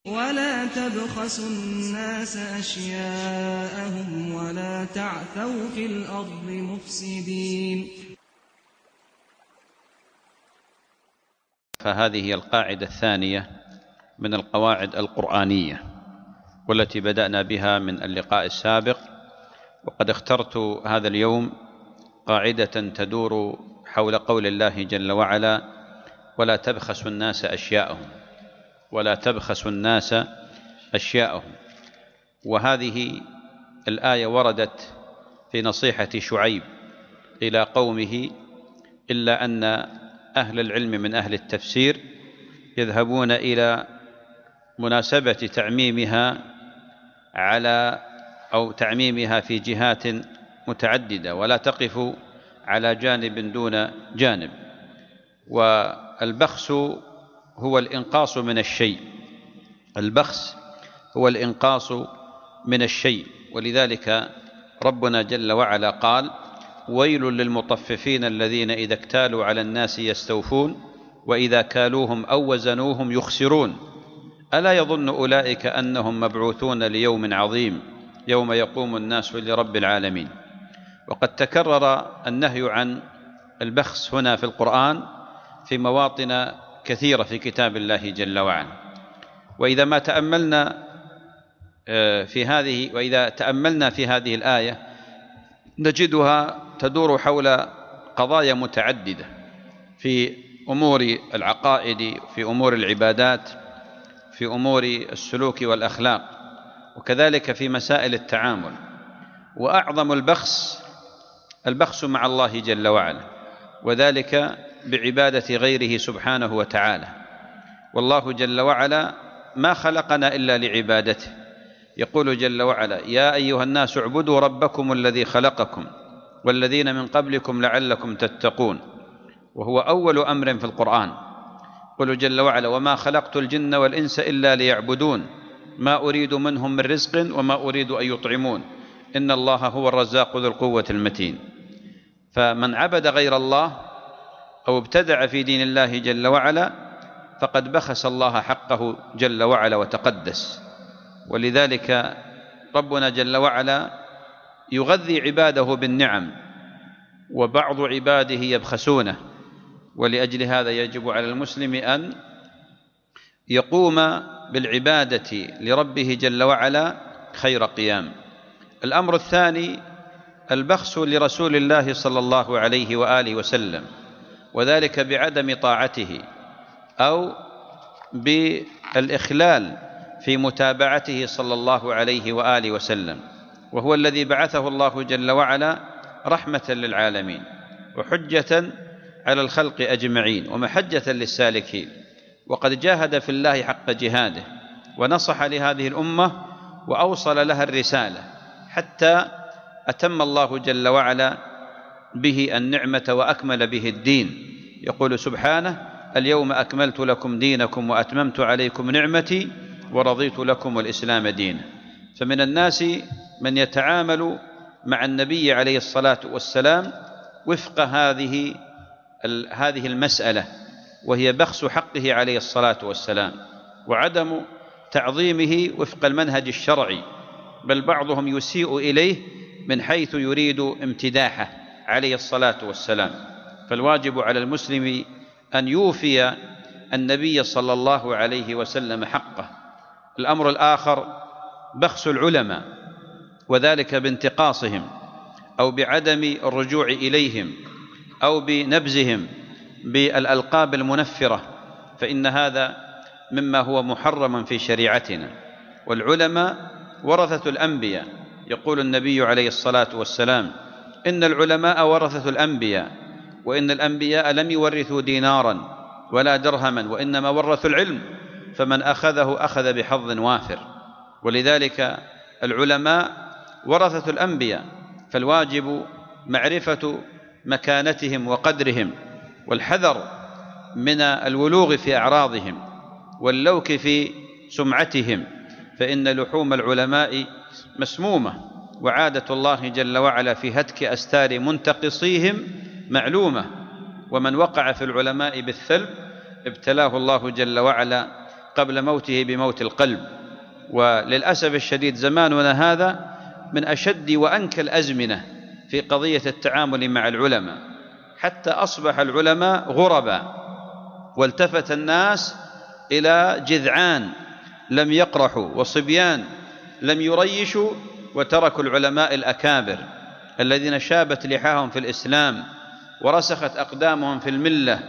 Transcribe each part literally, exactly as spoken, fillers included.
ولا تبخسوا الناس أشياءهم ولا تعثوا في الأرض مفسدين. فهذه هي القاعدة الثانية من القواعد القرآنية والتي بدأنا بها من اللقاء السابق، وقد اخترت هذا اليوم قاعدة تدور حول قول الله جل وعلا: ولا تبخسوا الناس أشياءهم ولا تبخسوا الناس أشياءهم. وهذه الآية وردت في نصيحة شعيب إلى قومه، إلا أن أهل العلم من أهل التفسير يذهبون إلى مناسبة تعميمها على أو تعميمها في جهات متعددة، ولا تقف على جانب دون جانب. والبخس هو الإنقاص من الشيء، البخس هو الإنقاص من الشيء. ولذلك ربنا جل وعلا قال: ويل للمطففين الذين إذا اكتالوا على الناس يستوفون وإذا كالوهم أو وزنوهم يخسرون ألا يظن أولئك أنهم مبعوثون ليوم عظيم يوم يقوم الناس لرب العالمين. وقد تكرر النهي عن البخس هنا في القرآن في مواطن كثيرة في كتاب الله جل وعلا. وإذا ما تأملنا في هذه وإذا تأملنا في هذه الآية نجدها تدور حول قضايا متعددة في أمور العقائد، في أمور العبادات، في أمور السلوك والأخلاق، وكذلك في مسائل التعامل. وأعظم البخس البخس مع الله جل وعلا، وذلك بعبادة غيره سبحانه وتعالى. والله جل وعلا ما خلقنا إلا لعبادته. يقول جل وعلا: يا أيها الناس اعبدوا ربكم الذي خلقكم والذين من قبلكم لعلكم تتقون. وهو أول أمر في القرآن. يقول جل وعلا: وما خلقت الجن والإنس إلا ليعبدون ما أريد منهم من رزق وما أريد أن يطعمون إن الله هو الرزاق ذو القوة المتين. فمن عبد غير الله أو ابتدع في دين الله جل وعلا فقد بخس الله حقه جل وعلا وتقدس. ولذلك ربنا جل وعلا يغذي عباده بالنعم، وبعض عباده يبخسونه. ولأجل هذا يجب على المسلم أن يقوم بالعبادة لربه جل وعلا خير قيام. الأمر الثاني البخس لرسول الله صلى الله عليه وآله وسلم، وذلك بعدم طاعته أو بالإخلال في متابعته صلى الله عليه وآله وسلم، وهو الذي بعثه الله جل وعلا رحمة للعالمين وحجة على الخلق أجمعين ومحجة للسالكين. وقد جاهد في الله حق جهاده ونصح لهذه الأمة وأوصل لها الرسالة حتى أتم الله جل وعلا به النعمة وأكمل به الدين. يقول سبحانه: اليوم أكملت لكم دينكم وأتممت عليكم نعمتي ورضيت لكم الإسلام دينا. فمن الناس من يتعامل مع النبي عليه الصلاة والسلام وفق هذه هذه المسألة، وهي بخس حقه عليه الصلاة والسلام وعدم تعظيمه وفق المنهج الشرعي، بل بعضهم يسيء إليه من حيث يريد امتداحه عليه الصلاة والسلام. فالواجب على المسلم أن يوفي النبي صلى الله عليه وسلم حقه. الأمر الآخر بخس العلماء، وذلك بانتقاصهم أو بعدم الرجوع إليهم أو بنبذهم بالألقاب المنفرة، فإن هذا مما هو محرم في شريعتنا. والعلماء ورثة الأنبياء. يقول النبي عليه الصلاة والسلام: إن العلماء ورثة الأنبياء، وإن الأنبياء لم يورثوا دينارا ولا درهما وإنما ورثوا العلم، فمن أخذه أخذ بحظ وافر. ولذلك العلماء ورثة الأنبياء، فالواجب معرفة مكانتهم وقدرهم، والحذر من الولوغ في أعراضهم واللوك في سمعتهم، فإن لحوم العلماء مسمومة، وعادة الله جل وعلا في هتك أستار منتقصيهم معلومة. ومن وقع في العلماء بالثلب ابتلاه الله جل وعلا قبل موته بموت القلب. وللأسف الشديد زماننا هذا من أشد وأنكى الأزمنة في قضية التعامل مع العلماء، حتى أصبح العلماء غربا، والتفت الناس إلى جذعان لم يقرحوا وصبيان لم يريشوا، وتركوا العلماء الأكابر الذين شابت لحاهم في الإسلام ورسخت أقدامهم في الملة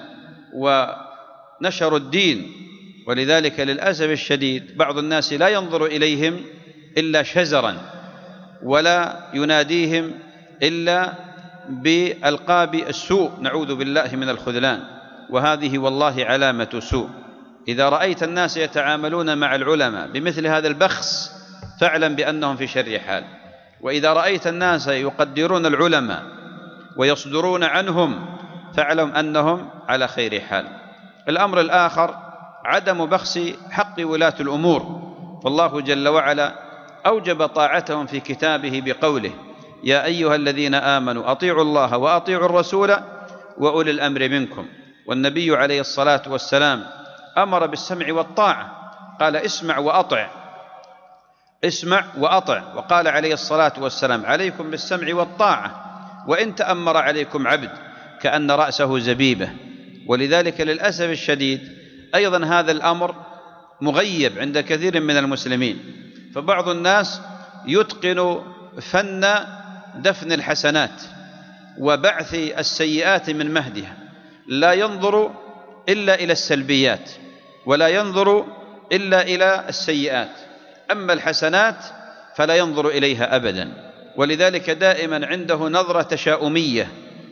ونشروا الدين. ولذلك للأسف الشديد بعض الناس لا ينظر إليهم إلا شزرا، ولا يناديهم إلا بألقاب السوء، نعوذ بالله من الخذلان، وهذه والله علامة سوء. إذا رأيت الناس يتعاملون مع العلماء بمثل هذا البخس فاعلم بأنهم في شر حال، وإذا رأيت الناس يقدرون العلماء ويصدرون عنهم فاعلم أنهم على خير حال. الأمر الآخر عدم بخس حق ولاة الأمور، فالله جل وعلا أوجب طاعتهم في كتابه بقوله: يا أيها الذين آمنوا أطيعوا الله وأطيعوا الرسول وأولي الأمر منكم. والنبي عليه الصلاة والسلام أمر بالسمع والطاعة، قال: اسمع وأطع، اسمع وأطع. وقال عليه الصلاة والسلام: عليكم بالسمع والطاعة وإن تأمر عليكم عبد كأن رأسه زبيبة. ولذلك للأسف الشديد أيضا هذا الأمر مغيب عند كثير من المسلمين، فبعض الناس يتقن فن دفن الحسنات وبعث السيئات من مهدها، لا ينظر إلا إلى السلبيات ولا ينظر إلا إلى السيئات، أما الحسنات فلا ينظر إليها أبدا. ولذلك دائما عنده نظرة تشاؤمية،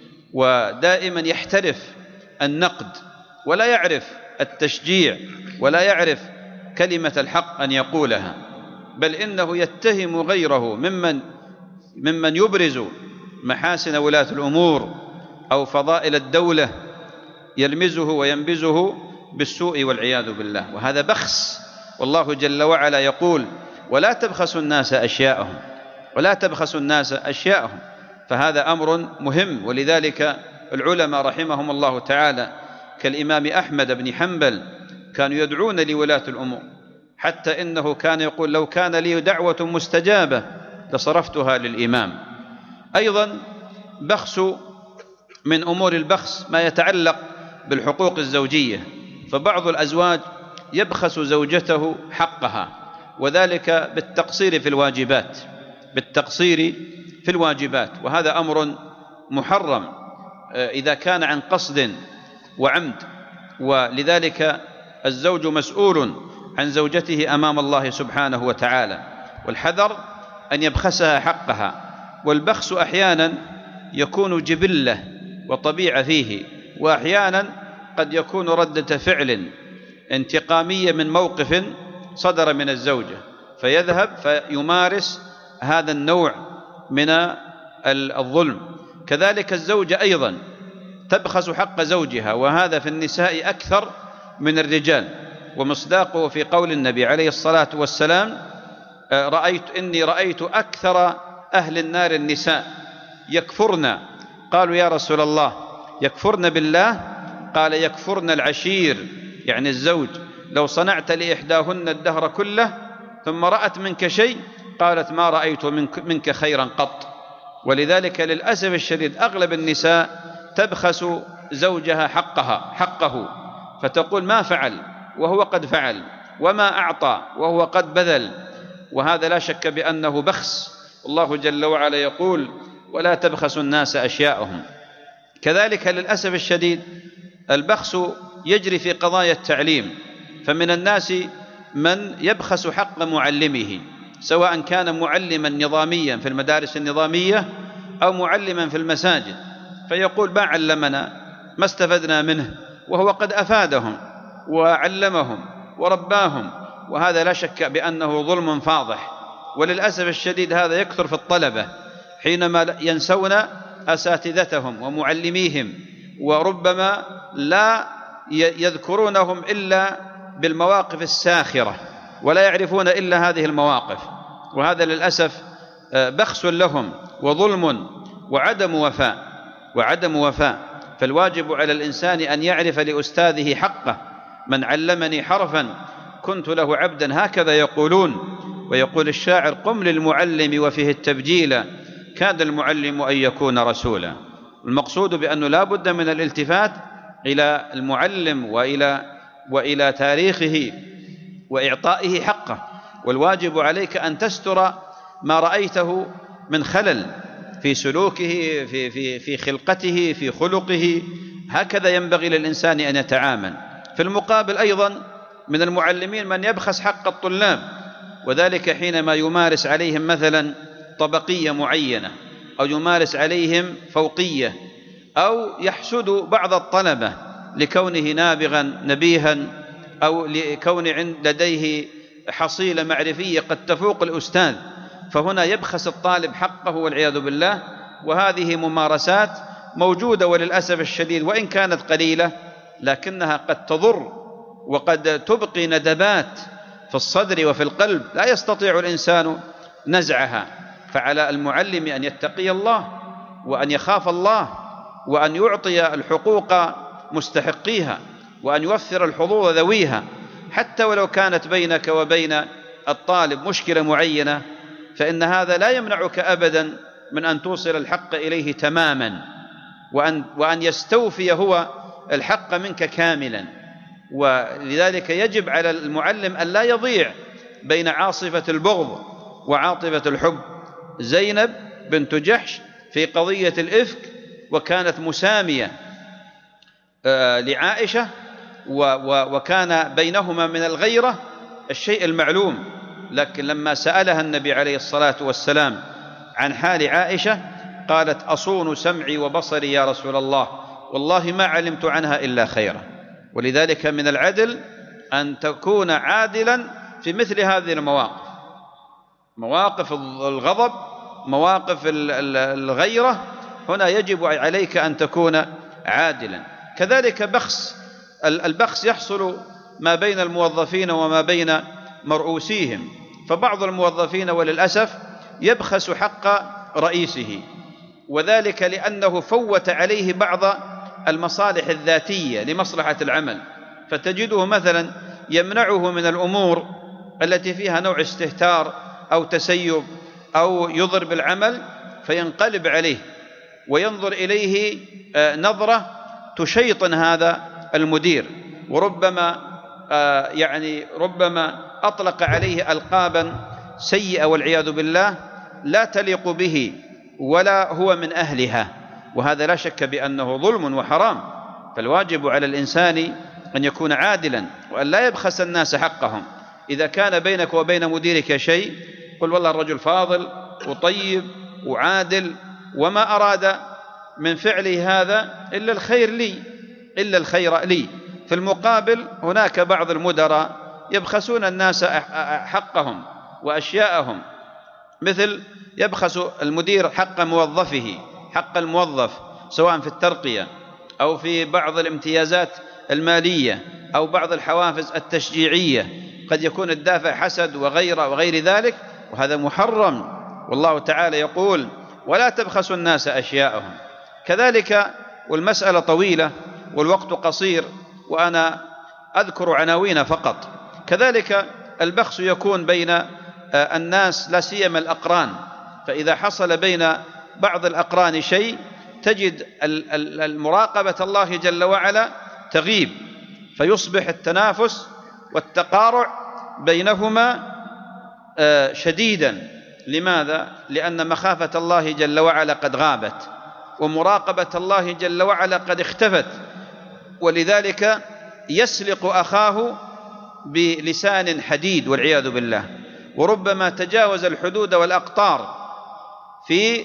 ودائما يحترف النقد ولا يعرف التشجيع ولا يعرف كلمة الحق أن يقولها، بل إنه يتهم غيره ممن ممن يبرز محاسن ولاة الأمور أو فضائل الدولة، يلمزه وينبزه بالسوء والعياذ بالله، وهذا بخس. والله جل وعلا يقول: ولا تبخسوا الناس أشياءهم، ولا تبخسوا الناس أشياءهم. فهذا أمر مهم. ولذلك العلماء رحمهم الله تعالى كالإمام أحمد بن حنبل كانوا يدعون لولاة الأمور، حتى إنه كان يقول: لو كان لي دعوة مستجابة لصرفتها للإمام. أيضا بخس من أمور البخس ما يتعلق بالحقوق الزوجية، فبعض الأزواج يبخس زوجته حقها، وذلك بالتقصير في الواجبات بالتقصير في الواجبات وهذا أمر محرم إذا كان عن قصد وعمد. ولذلك الزوج مسؤول عن زوجته أمام الله سبحانه وتعالى، والحذر أن يبخسها حقها. والبخس أحيانا يكون جبلة وطبيعة فيه، وأحيانا قد يكون ردة فعل انتقامية من موقف صدر من الزوجة، فيذهب فيمارس هذا النوع من الظلم. كذلك الزوجة أيضا تبخس حق زوجها، وهذا في النساء أكثر من الرجال، ومصداقه في قول النبي عليه الصلاة والسلام: رأيت إني رأيت أكثر أهل النار النساء يكفرن. قالوا: يا رسول الله يكفرن بالله؟ قال: يكفرن العشير، يعني الزوج. لو صنعت لإحداهن الدهر كله ثم رأت منك شيء قالت: ما رأيت منك خيرا قط. ولذلك للأسف الشديد أغلب النساء تبخس زوجها حقها حقه، فتقول: ما فعل وهو قد فعل، وما أعطى وهو قد بذل، وهذا لا شك بأنه بخس. الله جل وعلا يقول: ولا تبخسوا الناس أشياءهم. كذلك للأسف الشديد البخس يجري في قضايا التعليم، فمن الناس من يبخس حق معلمه، سواء كان معلما نظاميا في المدارس النظامية أو معلما في المساجد، فيقول: ما علمنا، ما استفدنا منه، وهو قد أفادهم وعلمهم ورباهم، وهذا لا شك بأنه ظلم فاضح. وللأسف الشديد هذا يكثر في الطلبة حينما ينسون أساتذتهم ومعلميهم، وربما لا يذكرونهم إلا بالمواقف الساخرة ولا يعرفون إلا هذه المواقف، وهذا للأسف بخس لهم وظلم وعدم وفاء وعدم وفاء. فالواجب على الإنسان أن يعرف لأستاذه حقه. من علمني حرفا كنت له عبدا هكذا يقولون. ويقول الشاعر: قم للمعلم وفيه التبجيل، كاد المعلم أن يكون رسولا. المقصود بأنه لا بد من الالتفات إلى المعلم وإلى, وإلى تاريخه وإعطائه حقه. والواجب عليك أن تستر ما رأيته من خلل في سلوكه، في, في, في خلقته، في خلقه. هكذا ينبغي للإنسان أن يتعامل. في المقابل أيضا من المعلمين من يبخس حق الطلاب، وذلك حينما يمارس عليهم مثلا طبقية معينة، أو يمارس عليهم فوقية، أو يحسد بعض الطلبة لكونه نابغا نبيها، أو لكون لديه حصيلة معرفية قد تفوق الأستاذ، فهنا يبخس الطالب حقه والعياذ بالله. وهذه ممارسات موجودة وللأسف الشديد، وإن كانت قليلة لكنها قد تضر وقد تبقي ندبات في الصدر وفي القلب لا يستطيع الإنسان نزعها. فعلى المعلم أن يتقي الله، وأن يخاف الله، وأن يعطي الحقوق مستحقيها، وأن يوفر الحظوظ ذويها، حتى ولو كانت بينك وبين الطالب مشكلة معينة، فإن هذا لا يمنعك أبدا من أن توصل الحق إليه تماما، وأن, وأن يستوفي هو الحق منك كاملا. ولذلك يجب على المعلم أن لا يضيع بين عاصفة البغض وعاطفة الحب. زينب بنت جحش في قضية الإفك وكانت مسامية لعائشة، وكان بينهما من الغيرة الشيء المعلوم، لكن لما سألها النبي عليه الصلاة والسلام عن حال عائشة قالت: أصون سمعي وبصري يا رسول الله، والله ما علمت عنها إلا خيرا. ولذلك من العدل أن تكون عادلا في مثل هذه المواقف، مواقف الغضب، مواقف الغيرة، هنا يجب عليك أن تكون عادلا. كذلك بخس البخس يحصل ما بين الموظفين وما بين مرؤوسيهم، فبعض الموظفين وللأسف يبخس حق رئيسه، وذلك لأنه فوت عليه بعض المصالح الذاتية لمصلحة العمل، فتجده مثلا يمنعه من الأمور التي فيها نوع استهتار أو تسيب أو يضر بالعمل، فينقلب عليه وينظر إليه نظرة تشيطن هذا المدير، وربما يعني ربما أطلق عليه ألقابا سيئة والعياذ بالله لا تليق به ولا هو من أهلها، وهذا لا شك بأنه ظلم وحرام. فالواجب على الإنسان أن يكون عادلا وأن لا يبخس الناس حقهم. إذا كان بينك وبين مديرك شيء قل والله الرجل فاضل وطيب وعادل، وما أراد من فعله هذا إلا الخير لي إلا الخير لي. في المقابل هناك بعض المدراء يبخسون الناس حقهم وأشياءهم، مثل يبخس المدير حق موظفه، حق الموظف سواء في الترقية أو في بعض الامتيازات المالية أو بعض الحوافز التشجيعية، قد يكون الدافع حسد وغيره وغير ذلك، وهذا محرم. والله تعالى يقول: ولا تبخسوا الناس أشياءهم. كذلك، والمسألة طويلة والوقت قصير وأنا أذكر عناوين فقط، كذلك البخس يكون بين الناس لا سيما الأقران، فإذا حصل بين بعض الأقران شيء تجد المراقبة الله جل وعلا تغيب، فيصبح التنافس والتقارع بينهما شديدا. لماذا؟ لأن مخافة الله جل وعلا قد غابت، ومراقبة الله جل وعلا قد اختفت، ولذلك يسلق أخاه بلسان حديد والعياذ بالله، وربما تجاوز الحدود والأقطار في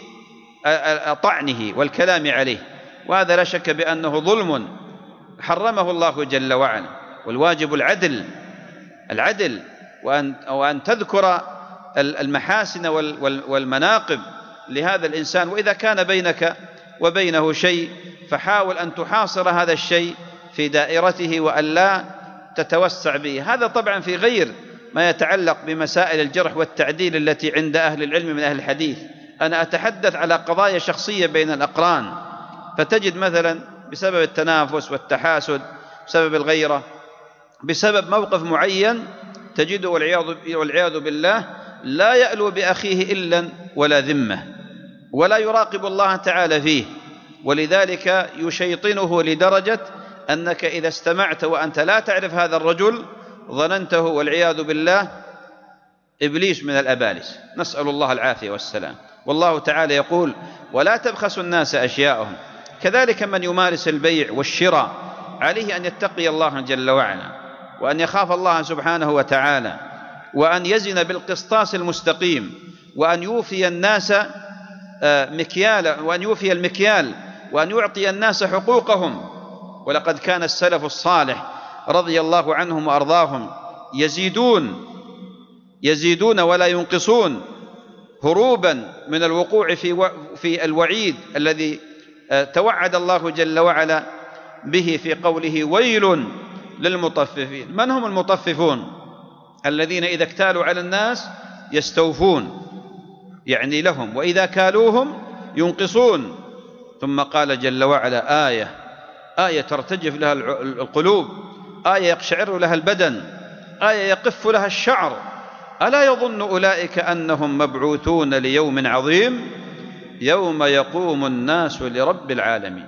طعنه والكلام عليه، وهذا لا شك بأنه ظلم حرمه الله جل وعلا. والواجب العدل العدل وأن, وأن تذكر المحاسن والمناقب لهذا الإنسان، وإذا كان بينك وبينه شيء فحاول أن تحاصر هذا الشيء في دائرته وأن لا تتوسع به. هذا طبعا في غير ما يتعلق بمسائل الجرح والتعديل التي عند أهل العلم من أهل الحديث. أنا أتحدث على قضايا شخصية بين الأقران، فتجد مثلا بسبب التنافس والتحاسد، بسبب الغيرة، بسبب موقف معين تجده والعياذ بالله لا يألو بأخيه إلا ولا ذمة، ولا يراقب الله تعالى فيه، ولذلك يشيطنه لدرجة أنك إذا استمعت وأنت لا تعرف هذا الرجل ظننته والعياذ بالله إبليس من الأبالس، نسأل الله العافية والسلام. والله تعالى يقول: ولا تبخسوا الناس أشياءهم. كذلك من يمارس البيع والشراء عليه أن يتقي الله جل وعلا، وأن يخاف الله سبحانه وتعالى، وأن يزن بالقسطاس المستقيم، وأن يوفي الناس مكيالا، وأن يوفي المكيال، وأن يعطي الناس حقوقهم. ولقد كان السلف الصالح رضي الله عنهم وأرضاهم يزيدون يزيدون ولا ينقصون، هروبا من الوقوع في في الوعيد الذي توعد الله جل وعلا به في قوله: ويل للمطففين. من هم المطففون؟ الذين إذا اكتالوا على الناس يستوفون، يعني لهم، وإذا كالوهم ينقصون. ثم قال جل وعلا: آية آية ترتجف لها القلوب، آية يقشعر لها البدن، آية يقف لها الشعر: ألا يظن أولئك أنهم مبعوثون ليوم عظيم يوم يقوم الناس لرب العالمين.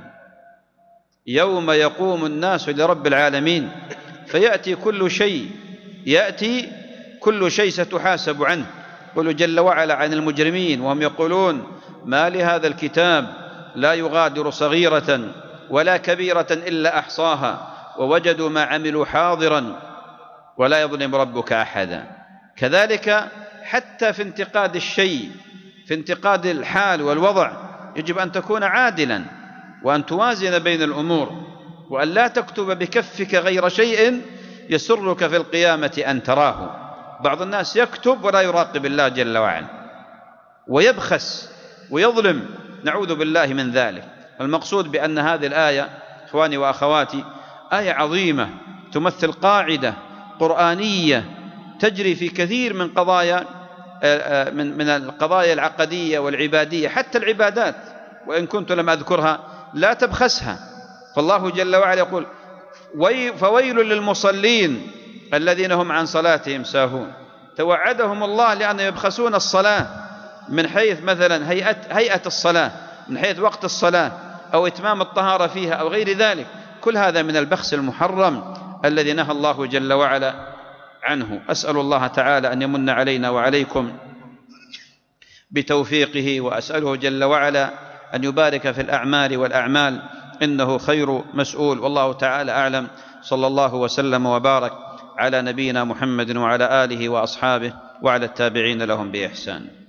يوم يقوم الناس لرب العالمين، فيأتي كل شيء يأتي كل شيء ستحاسب عنه. يقول جل وعلا عن المجرمين وهم يقولون: ما لهذا الكتاب لا يغادر صغيرة ولا كبيرة إلا أحصاها ووجدوا ما عملوا حاضرا ولا يظلم ربك أحدا. كذلك حتى في انتقاد الشيء، في انتقاد الحال والوضع، يجب أن تكون عادلا، وأن توازن بين الأمور، وأن لا تكتب بكفك غير شيء يسرك في القيامة أن تراه. بعض الناس يكتب ولا يراقب الله جل وعلا، ويبخس ويظلم، نعوذ بالله من ذلك. المقصود بأن هذه الآية إخواني وأخواتي آية عظيمة تمثل قاعدة قرآنية تجري في كثير من قضايا من من القضايا العقدية والعبادية، حتى العبادات وإن كنت لم أذكرها لا تبخسها. فالله جل وعلا يقول: فويل للمصلين الذين هم عن صلاتهم ساهون. توعدهم الله لأن يبخسون الصلاة من حيث مثلا هيئة, هيئة الصلاة، من حيث وقت الصلاة، أو إتمام الطهارة فيها، أو غير ذلك. كل هذا من البخس المحرم الذي نهى الله جل وعلا عنه. أسأل الله تعالى أن يمن علينا وعليكم بتوفيقه، وأسأله جل وعلا أن يبارك في الأعمال والأعمال، إنه خير مسؤول. والله تعالى أعلم. صلى الله وسلم وبارك على نبينا محمد وعلى آله وأصحابه وعلى التابعين لهم بإحسان.